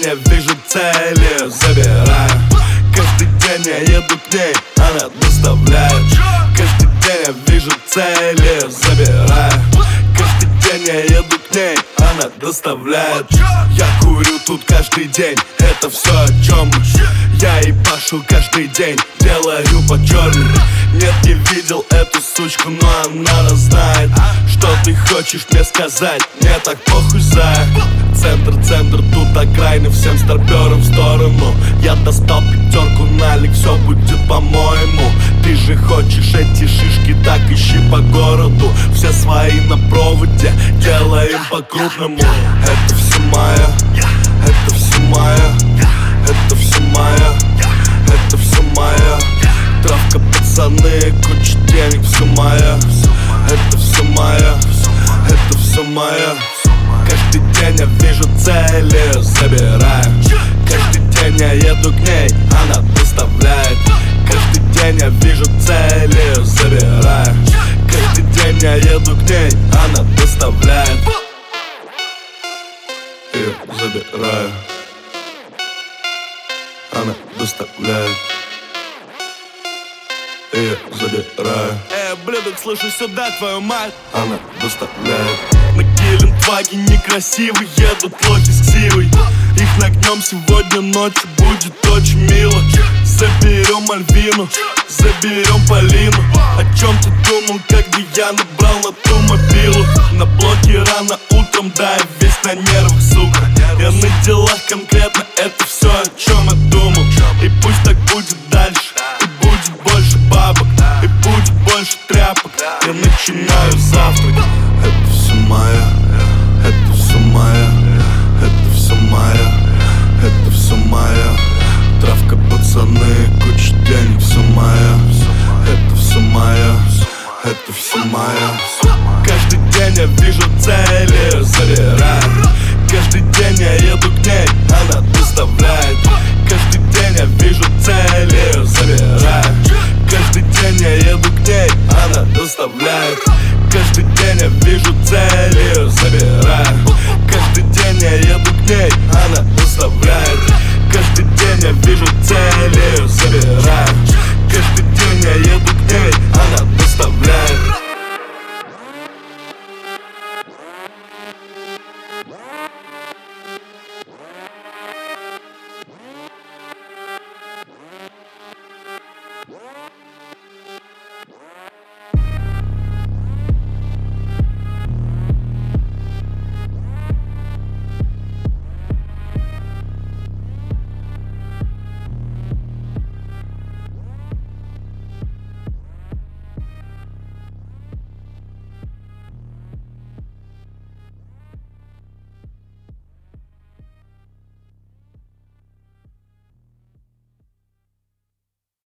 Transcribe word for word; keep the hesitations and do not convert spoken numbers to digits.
день я вижу цели, забираю. Каждый день я еду к ней, она доставляет. Каждый день я вижу цели, забираю. Каждый день я еду к ней, она доставляет. Я курю тут каждый день, это все о чем мы. Я и пашу каждый день, делаю по черным. Нет, не видел эту сучку, но она знает. Что ты хочешь мне сказать, мне так похуй, зая. Центр, центр, тут окраины, всем старперам в сторону. Я достал пятерку, налик, все будет по-моему. Ты же хочешь эти шишки, так ищи по городу. Все свои на проводе, делаем по-крупному. Это все моя, это все моя, это все моя, это все моя. Травка, пацаны, куча денег, все моя. Это все моя, это все моя. Каждый день я вижу цели, забираю. Каждый день я еду к ней, она доставляет. Каждый день я вижу цели, забираю. Каждый день я еду к ней, она доставляет. Ее забираю, она доставляет. Ее забираю. Эй, блядок, слушай сюда, твою мать. Она доставляет. На Гелендваге некрасивый едут лохи с ксивой. Их нагнем сегодня ночью, будет очень мило. Заберем Альвину, заберем Полину. О чем ты думал, когда я набрал на ту мобилу? На блоке рано утром, да, я весь на нервах, сука. Я на делах конкретно, это все, о чем я думал. И пусть так будет дальше, и будет больше бабок, и будет больше тряпок. Я начинаю завтрак. Это все моя, это все моя, это все моя, это все моя. Травка, пацаны, куча денег, все моя. Это все моя, это все моя. Каждый день я вижу цели, забираю. Каждый день я еду